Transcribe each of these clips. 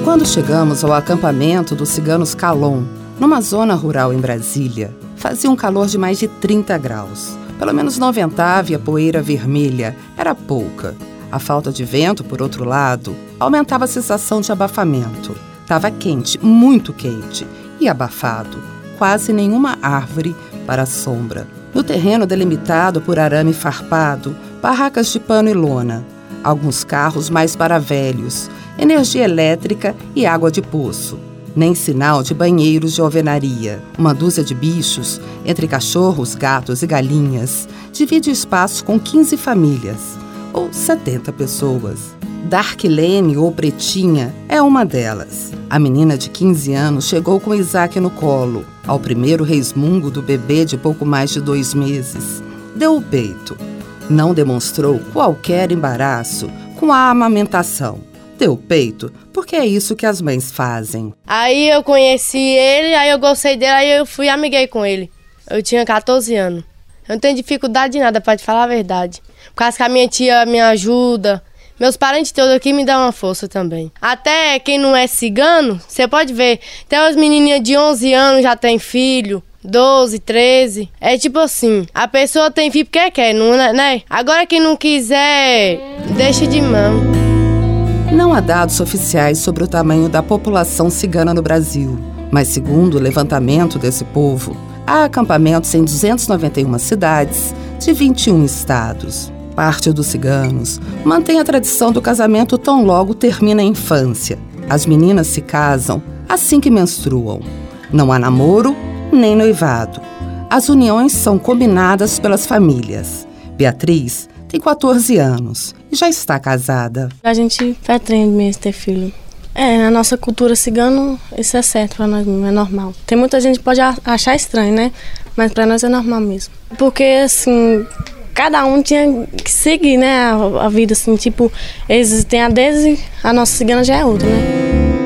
Quando chegamos ao acampamento dos ciganos Calon, numa zona rural em Brasília, fazia um calor de mais de 30 graus. Pelo menos não ventava e a poeira vermelha era pouca. A falta de vento, por outro lado, aumentava a sensação de abafamento. Estava quente, muito quente e abafado. Quase nenhuma árvore para a sombra. No terreno delimitado por arame farpado, barracas de pano e lona. Alguns carros mais para velhos, energia elétrica e água de poço. Nem sinal de banheiros de alvenaria. Uma dúzia de bichos, entre cachorros, gatos e galinhas, divide o espaço com 15 famílias, ou 70 pessoas. Darklene, ou Pretinha, é uma delas. A menina de 15 anos chegou com Isaac no colo. Ao primeiro resmungo do bebê de pouco mais de 2 meses, deu o peito. Não demonstrou qualquer embaraço com a amamentação. Deu o peito porque é isso que as mães fazem. Aí eu conheci ele, aí eu gostei dele, aí eu fui e amiguei com ele. Eu tinha 14 anos. Eu não tenho dificuldade de nada, pra te falar a verdade. Por causa que a minha tia me ajuda. Meus parentes todos aqui me dão uma força também. Até quem não é cigano, você pode ver. Até as menininhas de 11 anos já têm filho. 12, 13. É tipo assim, a pessoa tem filho porque quer, não é, né? Agora quem não quiser, deixa de mão. Não há dados oficiais sobre o tamanho da população cigana no Brasil, mas segundo o levantamento desse povo, há acampamentos em 291 cidades de 21 estados. Parte dos ciganos mantém a tradição do casamento tão logo termina a infância. As meninas se casam assim que menstruam. Não há namoro nem noivado. As uniões são combinadas pelas famílias. Beatriz tem 14 anos e já está casada. A gente pretende mesmo ter filho. Na nossa cultura cigana, isso é certo para nós mesmo, é normal. Tem muita gente que pode achar estranho, né? Mas para nós é normal mesmo. Porque, assim, cada um tinha que seguir, né? A vida, assim, tipo, eles têm a deles e a nossa cigana já é outra, né?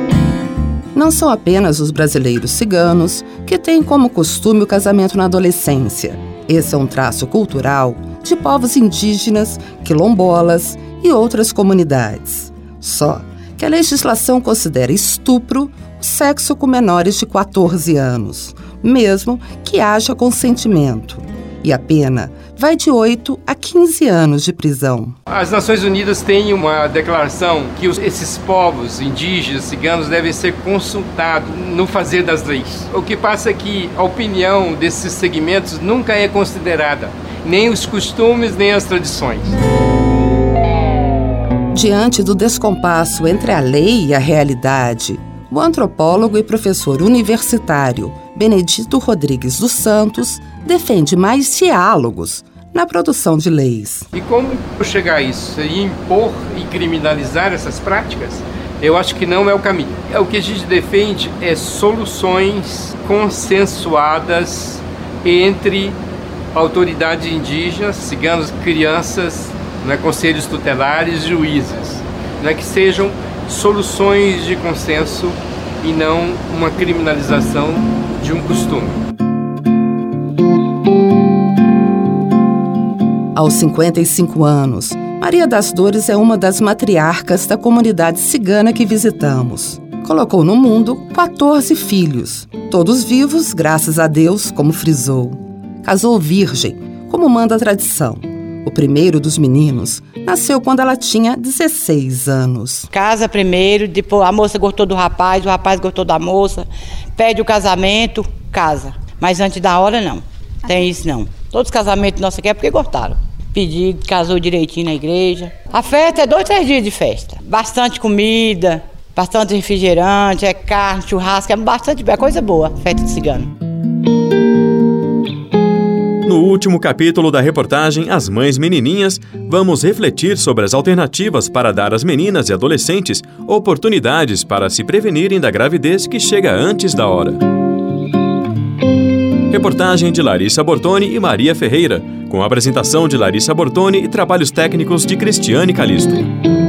Não são apenas os brasileiros ciganos que têm como costume o casamento na adolescência. Esse é um traço cultural de povos indígenas, quilombolas e outras comunidades. Só que a legislação considera estupro o sexo com menores de 14 anos, mesmo que haja consentimento. E a pena vai de 8 a 15 anos de prisão. As Nações Unidas têm uma declaração que esses povos indígenas, ciganos, devem ser consultados no fazer das leis. O que passa é que a opinião desses segmentos nunca é considerada, nem os costumes, nem as tradições. Diante do descompasso entre a lei e a realidade, o antropólogo e professor universitário Benedito Rodrigues dos Santos defende mais diálogos na produção de leis. E como chegar a isso? Seria impor e criminalizar essas práticas? Eu acho que não é o caminho. O que a gente defende é soluções consensuadas entre autoridades indígenas, ciganos, crianças, conselhos tutelares, juízes, que sejam soluções de consenso e não uma criminalização de um costume. Aos 55 anos, Maria das Dores é uma das matriarcas da comunidade cigana que visitamos. Colocou no mundo 14 filhos, todos vivos, graças a Deus, como frisou. Casou virgem, como manda a tradição. O primeiro dos meninos nasceu quando ela tinha 16 anos. Casa primeiro, depois a moça gostou do rapaz, o rapaz gostou da moça, pede o casamento, casa. Mas antes da hora, não. Tem isso, não. Todos os casamentos nossos aqui é porque gostaram. Pediu, casou direitinho na igreja. A festa é 2, 3 dias de festa. Bastante comida, bastante refrigerante, é carne, churrasco, é coisa boa, festa de cigano. No último capítulo da reportagem As Mães Menininhas, vamos refletir sobre as alternativas para dar às meninas e adolescentes oportunidades para se prevenirem da gravidez que chega antes da hora. Reportagem de Larissa Bortoni e Maria Ferreira, com a apresentação de Larissa Bortoni e trabalhos técnicos de Cristiane Calisto.